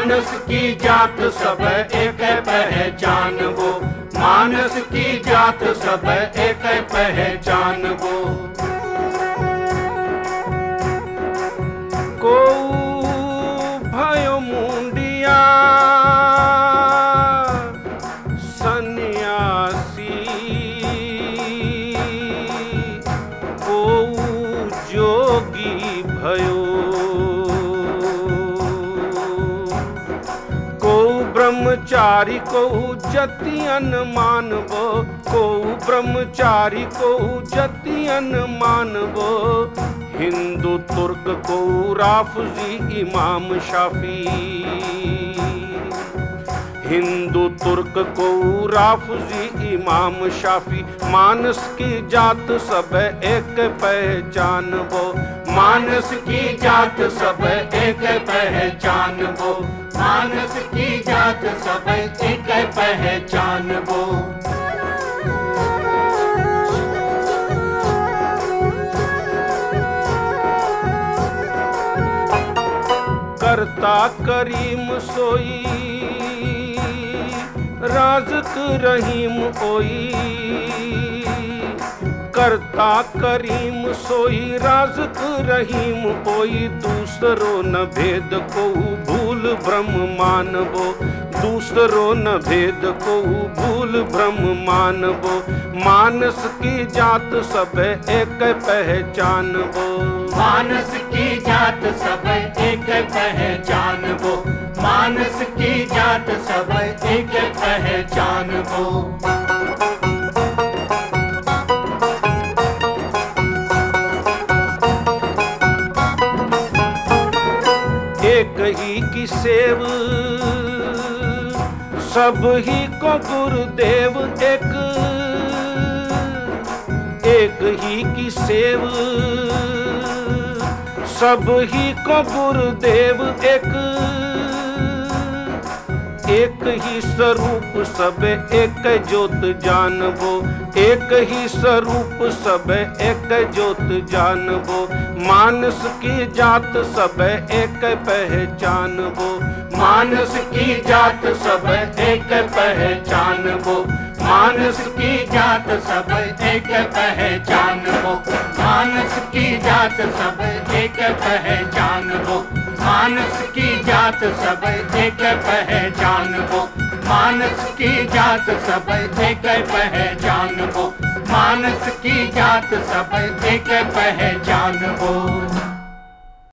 मानस की जात सब एक पहचान वो, मानस की जात सब एक पहचान वो। को भयो मुंडिया सन्यासी, को जोगी भयो, को ब्रह्मचारी को जतियन मानवो, को ब्रह्मचारी को जतियन मानवो। हिंदू तुर्क को राफजी इमाम शाफी, हिंदू तुर्क को राफजी इमाम शाफी। मानस की जात सब एक पहचान वो, मानस की जात सब एक पहचान वो, मानस की जात सब एक पहचान वो। करता करीम सोई राज़िक रहीम ओई, करता करीम सोई राज़िक रहीम ओई। दूसरो न भेद को भूल ब्रह्म मानवो, दूसरो न भेद को भूल ब्रह्म मानवो। मानस की जात सब एक पहचान वो, मानस की जात सब एक पहचान वो, मानस की जात सब एक पहचान वो। एक ही की सेव सब ही को गुरुदेव, एक ही की सेव सब ही को गुरुदेव। एक ही स्वरूप सब एक ज्योत जानवो, एक ही स्वरूप सब एक ज्योत जानवो। मानस की जात सब एक पहचान वो, मानस की जात सब एक पहचान वो, मानस की जात सब एक पहचान वो, मानस की जात सब एक पहचान वो, मानस की जात सब एक पहचान वो, मानस की जात सब एक पहचान वो, मानस की जात सब एक पहचान वो।